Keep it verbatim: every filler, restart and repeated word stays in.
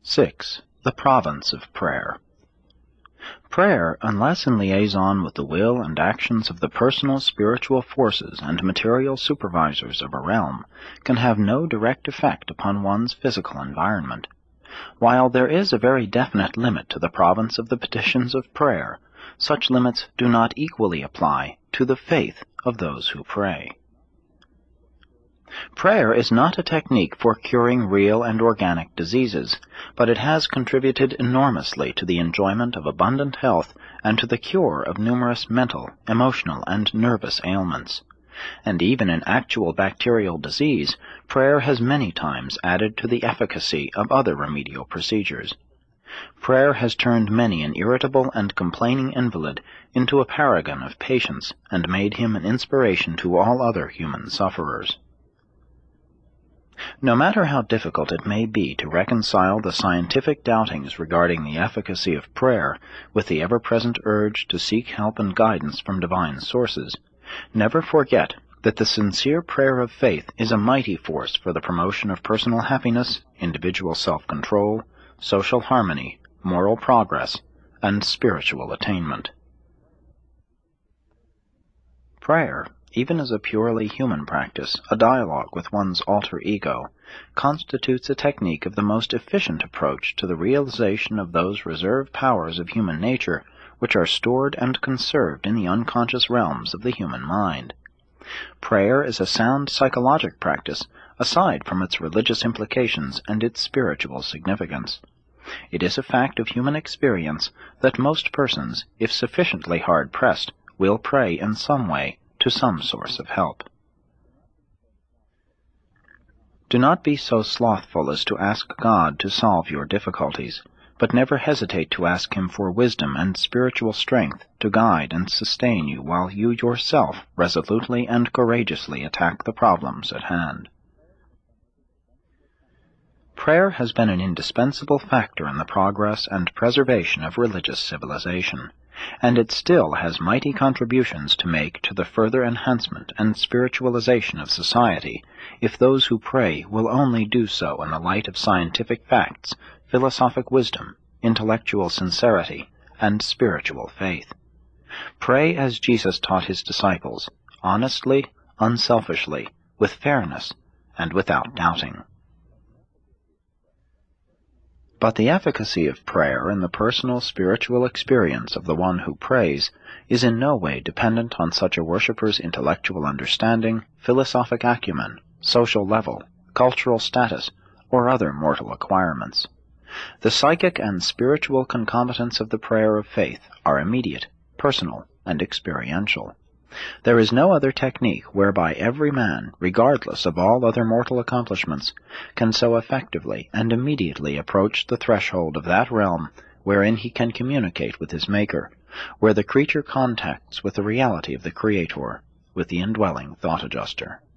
six. The province of prayer. Prayer, unless in liaison with the will and actions of the personal spiritual forces and material supervisors of a realm, can have no direct effect upon one's physical environment. While there is a very definite limit to the province of the petitions of prayer, such limits do not equally apply to the faith of those who pray. Prayer is not a technique for curing real and organic diseases, but it has contributed enormously to the enjoyment of abundant health and to the cure of numerous mental, emotional, and nervous ailments. And even in actual bacterial disease, prayer has many times added to the efficacy of other remedial procedures. Prayer has turned many an irritable and complaining invalid into a paragon of patience and made him an inspiration to all other human sufferers. No matter how difficult it may be to reconcile the scientific doubtings regarding the efficacy of prayer with the ever-present urge to seek help and guidance from divine sources, never forget that the sincere prayer of faith is a mighty force for the promotion of personal happiness, individual self-control, social harmony, moral progress, and spiritual attainment. Prayer, even as a purely human practice, a dialogue with one's alter ego, constitutes a technique of the most efficient approach to the realization of those reserve powers of human nature which are stored and conserved in the unconscious realms of the human mind. Prayer is a sound psychologic practice, aside from its religious implications and its spiritual significance. It is a fact of human experience that most persons, if sufficiently hard-pressed, will pray in some way to some source of help. Do not be so slothful as to ask God to solve your difficulties, but never hesitate to ask Him for wisdom and spiritual strength to guide and sustain you while you yourself resolutely and courageously attack the problems at hand. Prayer has been an indispensable factor in the progress and preservation of religious civilization, and it still has mighty contributions to make to the further enhancement and spiritualization of society, if those who pray will only do so in the light of scientific facts, philosophic wisdom, intellectual sincerity, and spiritual faith. Pray as Jesus taught His disciples, honestly, unselfishly, with fairness, and without doubting. But the efficacy of prayer in the personal spiritual experience of the one who prays is in no way dependent on such a worshipper's intellectual understanding, philosophic acumen, social level, cultural status, or other mortal acquirements. The psychic and spiritual concomitants of the prayer of faith are immediate, personal, and experiential. There is no other technique whereby every man, regardless of all other mortal accomplishments, can so effectively and immediately approach the threshold of that realm wherein he can communicate with his Maker, where the creature contacts with the reality of the Creator, with the indwelling thought-adjuster.